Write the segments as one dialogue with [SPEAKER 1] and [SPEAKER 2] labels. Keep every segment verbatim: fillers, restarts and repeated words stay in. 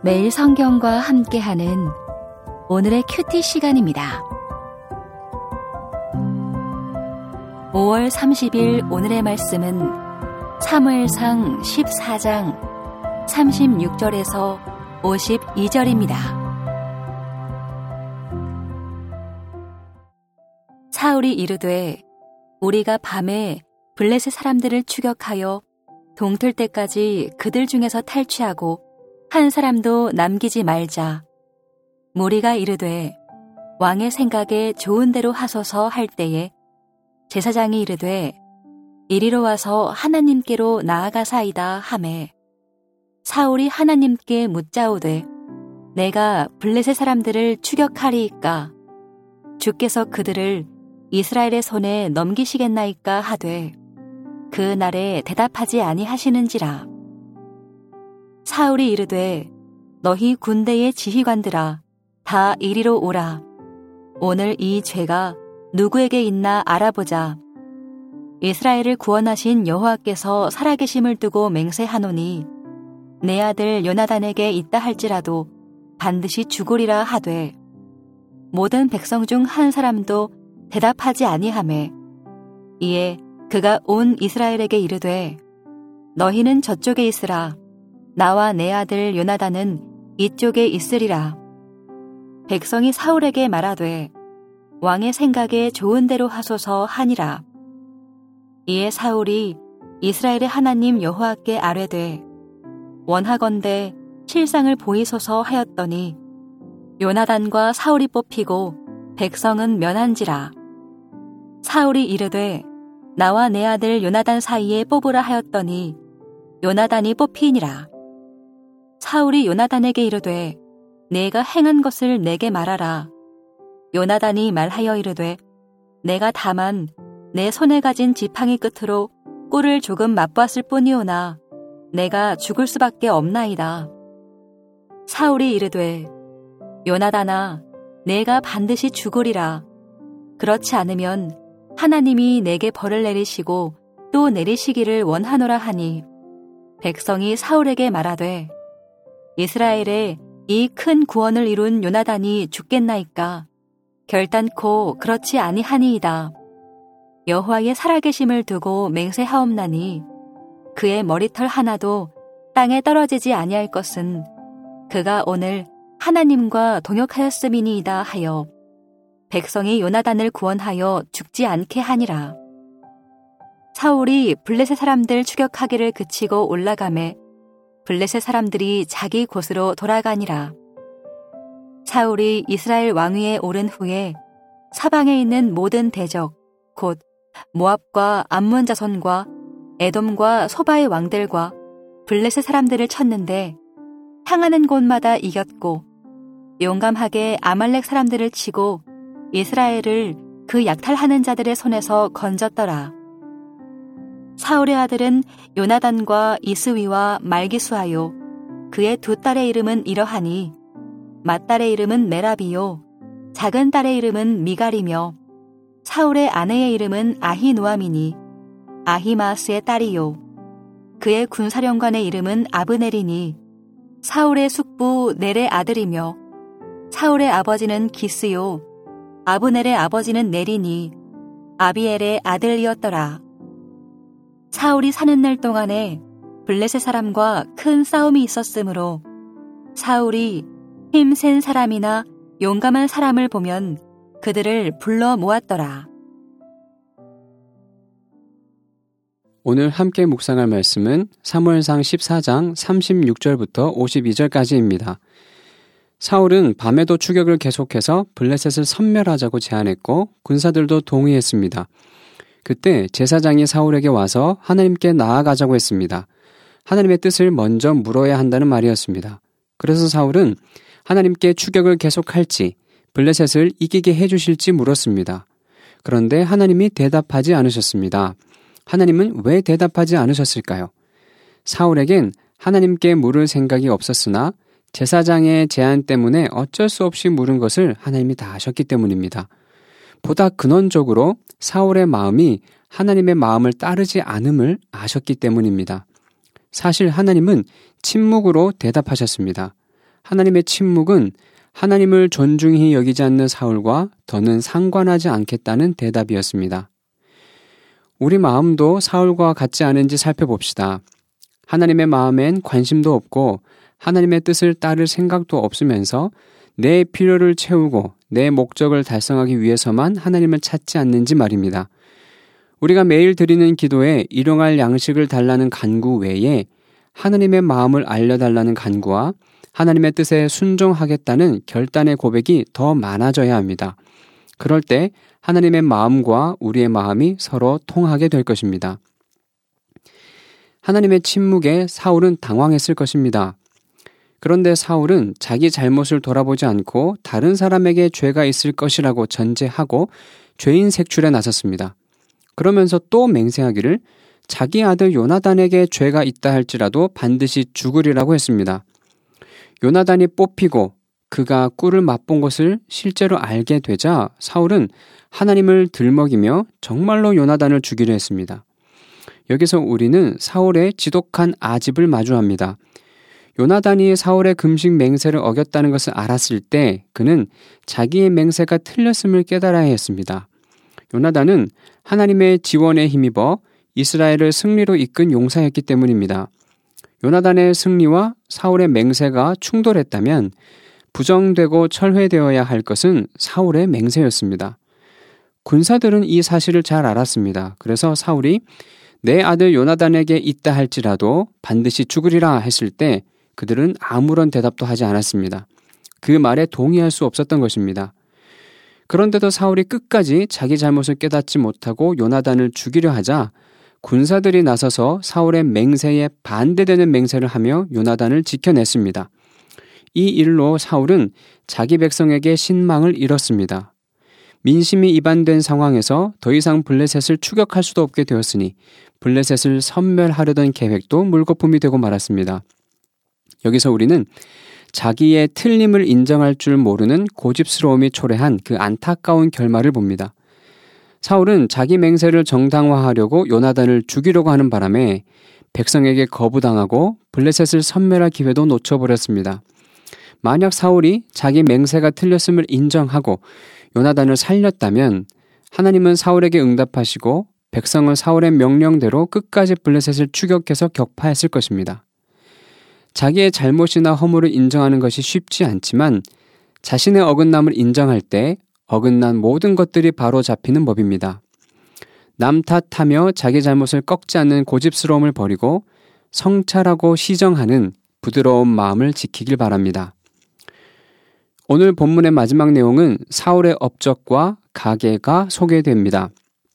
[SPEAKER 1] 매일 성경과 함께하는 오늘의 큐티 시간입니다. 오월 삼십일 오늘의 말씀은 사무엘상 십사 장 삼십육 절에서 오십이 절입니다. 사울이 이르되 우리가 밤에 블레셋 사람들을 추격하여 동틀 때까지 그들 중에서 탈취하고 한 사람도 남기지 말자. 무리가 이르되 왕의 생각에 좋은 대로 하소서 할 때에 제사장이 이르되 이리로 와서 하나님께로 나아가사이다 하매 사울이 하나님께 묻자오되 내가 블레셋 사람들을 추격하리이까 주께서 그들을 이스라엘의 손에 넘기시겠나이까 하되 그 날에 대답하지 아니하시는지라. 사울이 이르되 너희 군대의 지휘관들아 다 이리로 오라. 오늘 이 죄가 누구에게 있나 알아보자. 이스라엘을 구원하신 여호와께서 살아계심을 두고 맹세하노니 내 아들 요나단에게 있다 할지라도 반드시 죽으리라 하되 모든 백성 중 한 사람도 대답하지 아니하매 이에 그가 온 이스라엘에게 이르되 너희는 저쪽에 있으라. 나와 내 아들 요나단은 이쪽에 있으리라. 백성이 사울에게 말하되 왕의 생각에 좋은 대로 하소서 하니라. 이에 사울이 이스라엘의 하나님 여호와께 아뢰되 원하건대 실상을 보이소서 하였더니 요나단과 사울이 뽑히고 백성은 면한지라. 사울이 이르되 나와 내 아들 요나단 사이에 뽑으라 하였더니 요나단이 뽑히니라. 사울이 요나단에게 이르되 내가 행한 것을 내게 말하라. 요나단이 말하여 이르되 내가 다만 내 손에 가진 지팡이 끝으로 꿀을 조금 맛보았을 뿐이오나 내가 죽을 수밖에 없나이다. 사울이 이르되 요나단아 내가 반드시 죽으리라. 그렇지 않으면 하나님이 내게 벌을 내리시고 또 내리시기를 원하노라 하니 백성이 사울에게 말하되 이스라엘에 이 큰 구원을 이룬 요나단이 죽겠나이까 결단코 그렇지 아니하니이다. 여호와의 살아계심을 두고 맹세하옵나니 그의 머리털 하나도 땅에 떨어지지 아니할 것은 그가 오늘 하나님과 동역하였음이니이다 하여 백성이 요나단을 구원하여 죽지 않게 하니라. 사울이 블레셋 사람들 추격하기를 그치고 올라가매 블레셋 사람들이 자기 곳으로 돌아가니라. 사울이 이스라엘 왕위에 오른 후에 사방에 있는 모든 대적 곧 모압과 암몬 자손과 에돔과 소바의 왕들과 블레셋 사람들을 쳤는데 향하는 곳마다 이겼고 용감하게 아말렉 사람들을 치고 이스라엘을 그 약탈하는 자들의 손에서 건졌더라. 사울의 아들은 요나단과 이스위와 말기수하요. 그의 두 딸의 이름은 이러하니 맏딸의 이름은 메라비요. 작은 딸의 이름은 미갈이며 사울의 아내의 이름은 아히노아미니 아히마스의 딸이요. 그의 군사령관의 이름은 아브넬이니 사울의 숙부 넬의 아들이며 사울의 아버지는 기스요. 아브넬의 아버지는 넬이니 아비엘의 아들이었더라. 사울이 사는 날 동안에 블레셋 사람과 큰 싸움이 있었으므로 사울이 힘센 사람이나 용감한 사람을 보면 그들을 불러 모았더라.
[SPEAKER 2] 오늘 함께 묵상할 말씀은 사무엘상 십사 장 삼십육 절부터 오십이 절까지입니다. 사울은 밤에도 추격을 계속해서 블레셋을 섬멸하자고 제안했고 군사들도 동의했습니다. 그때 제사장이 사울에게 와서 하나님께 나아가자고 했습니다. 하나님의 뜻을 먼저 물어야 한다는 말이었습니다. 그래서 사울은 하나님께 추격을 계속할지 블레셋을 이기게 해주실지 물었습니다. 그런데 하나님이 대답하지 않으셨습니다. 하나님은 왜 대답하지 않으셨을까요? 사울에겐 하나님께 물을 생각이 없었으나 제사장의 제안 때문에 어쩔 수 없이 물은 것을 하나님이 다 아셨기 때문입니다. 보다 근원적으로 사울의 마음이 하나님의 마음을 따르지 않음을 아셨기 때문입니다. 사실 하나님은 침묵으로 대답하셨습니다. 하나님의 침묵은 하나님을 존중히 여기지 않는 사울과 더는 상관하지 않겠다는 대답이었습니다. 우리 마음도 사울과 같지 않은지 살펴봅시다. 하나님의 마음엔 관심도 없고 하나님의 뜻을 따를 생각도 없으면서 내 필요를 채우고 내 목적을 달성하기 위해서만 하나님을 찾지 않는지 말입니다. 우리가 매일 드리는 기도에 일용할 양식을 달라는 간구 외에 하나님의 마음을 알려달라는 간구와 하나님의 뜻에 순종하겠다는 결단의 고백이 더 많아져야 합니다. 그럴 때 하나님의 마음과 우리의 마음이 서로 통하게 될 것입니다. 하나님의 침묵에 사울은 당황했을 것입니다. 그런데 사울은 자기 잘못을 돌아보지 않고 다른 사람에게 죄가 있을 것이라고 전제하고 죄인 색출에 나섰습니다. 그러면서 또 맹세하기를 자기 아들 요나단에게 죄가 있다 할지라도 반드시 죽으리라고 했습니다. 요나단이 뽑히고 그가 꿀을 맛본 것을 실제로 알게 되자 사울은 하나님을 들먹이며 정말로 요나단을 죽이려 했습니다. 여기서 우리는 사울의 지독한 아집을 마주합니다. 요나단이 사울의 금식 맹세를 어겼다는 것을 알았을 때 그는 자기의 맹세가 틀렸음을 깨달아야 했습니다. 요나단은 하나님의 지원에 힘입어 이스라엘을 승리로 이끈 용사였기 때문입니다. 요나단의 승리와 사울의 맹세가 충돌했다면 부정되고 철회되어야 할 것은 사울의 맹세였습니다. 군사들은 이 사실을 잘 알았습니다. 그래서 사울이 내 아들 요나단에게 있다 할지라도 반드시 죽으리라 했을 때 그들은 아무런 대답도 하지 않았습니다. 그 말에 동의할 수 없었던 것입니다. 그런데도 사울이 끝까지 자기 잘못을 깨닫지 못하고 요나단을 죽이려 하자 군사들이 나서서 사울의 맹세에 반대되는 맹세를 하며 요나단을 지켜냈습니다. 이 일로 사울은 자기 백성에게 신망을 잃었습니다. 민심이 이반된 상황에서 더 이상 블레셋을 추격할 수도 없게 되었으니 블레셋을 섬멸하려던 계획도 물거품이 되고 말았습니다. 여기서 우리는 자기의 틀림을 인정할 줄 모르는 고집스러움이 초래한 그 안타까운 결말을 봅니다. 사울은 자기 맹세를 정당화하려고 요나단을 죽이려고 하는 바람에 백성에게 거부당하고 블레셋을 섬멸할 기회도 놓쳐버렸습니다. 만약 사울이 자기 맹세가 틀렸음을 인정하고 요나단을 살렸다면 하나님은 사울에게 응답하시고 백성은 사울의 명령대로 끝까지 블레셋을 추격해서 격파했을 것입니다. 자기의 잘못이나 허물을 인정하는 것이 쉽지 않지만 자신의 어긋남을 인정할 때 어긋난 모든 것들이 바로 잡히는 법입니다. 남 탓하며 자기 잘못을 꺾지 않는 고집스러움을 버리고 성찰하고 시정하는 부드러운 마음을 지키길 바랍니다. 오늘 본문의 마지막 내용은 사울의 업적과 가계가 소개됩니다.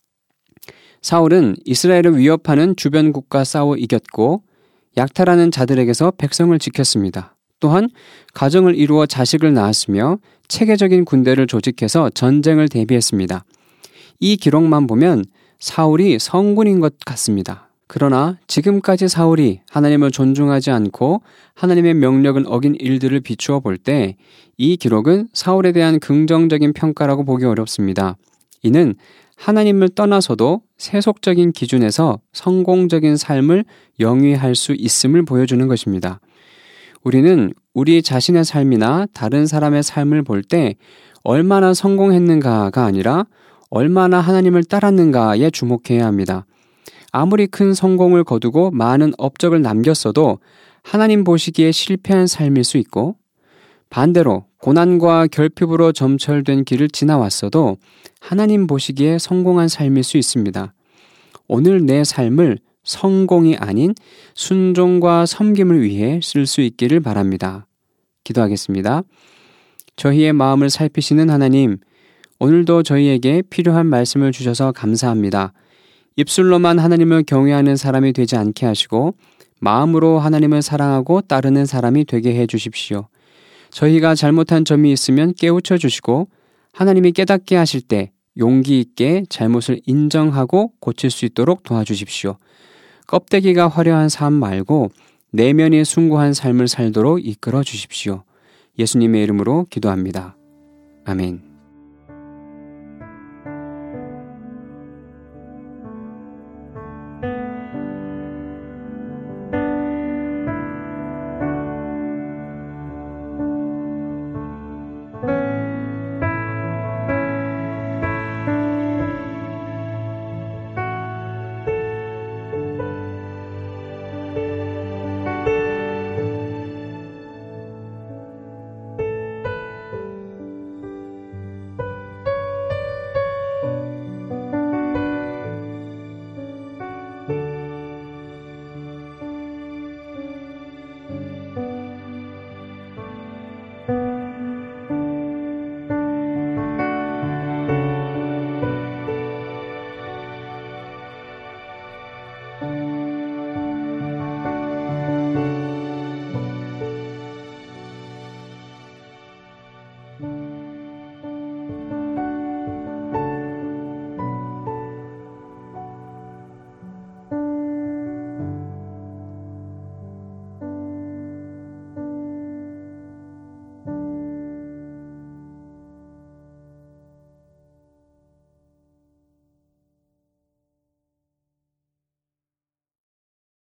[SPEAKER 2] 사울은 이스라엘을 위협하는 주변국과 싸워 이겼고 약탈하는 자들에게서 백성을 지켰습니다. 또한 가정을 이루어 자식을 낳았으며 체계적인 군대를 조직해서 전쟁을 대비했습니다. 이 기록만 보면 사울이 성군인 것 같습니다. 그러나 지금까지 사울이 하나님을 존중하지 않고 하나님의 명령을 어긴 일들을 비추어 볼 때 이 기록은 사울에 대한 긍정적인 평가라고 보기 어렵습니다. 이는 하나님을 떠나서도 세속적인 기준에서 성공적인 삶을 영위할 수 있음을 보여주는 것입니다. 우리는 우리 자신의 삶이나 다른 사람의 삶을 볼 때 얼마나 성공했는가가 아니라 얼마나 하나님을 따랐는가에 주목해야 합니다. 아무리 큰 성공을 거두고 많은 업적을 남겼어도 하나님 보시기에 실패한 삶일 수 있고 반대로 고난과 결핍으로 점철된 길을 지나왔어도 하나님 보시기에 성공한 삶일 수 있습니다. 오늘 내 삶을 성공이 아닌 순종과 섬김을 위해 쓸 수 있기를 바랍니다. 기도하겠습니다. 저희의 마음을 살피시는 하나님, 오늘도 저희에게 필요한 말씀을 주셔서 감사합니다. 입술로만 하나님을 경외하는 사람이 되지 않게 하시고 마음으로 하나님을 사랑하고 따르는 사람이 되게 해 주십시오. 저희가 잘못한 점이 있으면 깨우쳐 주시고 하나님이 깨닫게 하실 때 용기 있게 잘못을 인정하고 고칠 수 있도록 도와주십시오. 껍데기가 화려한 삶 말고 내면이 숭고한 삶을 살도록 이끌어 주십시오. 예수님의 이름으로 기도합니다. 아멘.